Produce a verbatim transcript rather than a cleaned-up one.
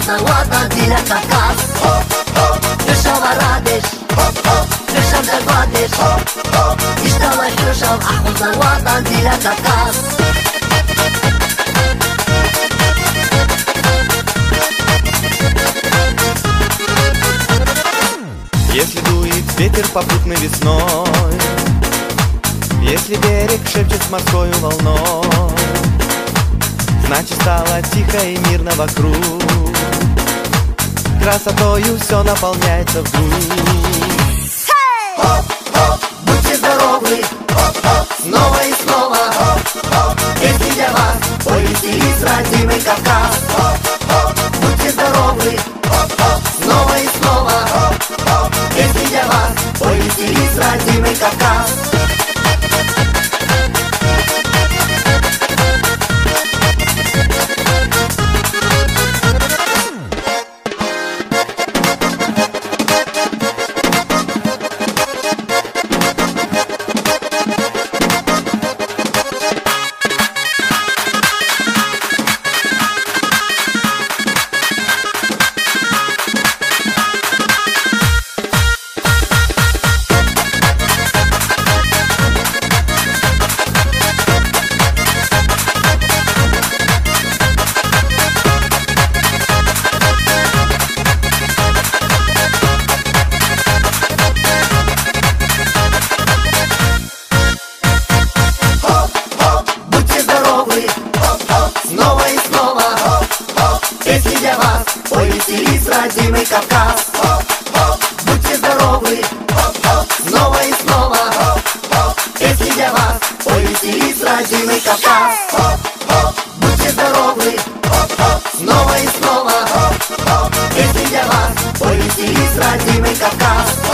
Zawada Dila Kafkas Krzysztof Aradysz Krzysztof Zagładysz Iształeś Krzysztof Ahmad Zawada Dila Kafkas. Если дует ветер попутной весной, если берег шепчет с морской волной, значит стало тихо и мирно вокруг, красотою все наполняется вдруг. Хоп-хоп, будьте здоровы, хоп-хоп, снова и снова, хоп-хоп, песни для вас, повеселись, родимый Кавказ. Хоп-хоп, будьте здоровы, хоп-хоп, снова и снова, хоп-хоп, песни для вас, повеселись, родимый Кавказ. Повеселись, родимый Кавказ. Хоп-хоп, будьте здоровы. Хоп-хоп, снова и снова. Хоп-хоп, песни для вас. Повеселись, родимый Кавказ. Хоп-хоп, будьте здоровы. Хоп-хоп, снова и снова. Хоп-хоп, песни для вас. Повеселись, родимый Кавказ.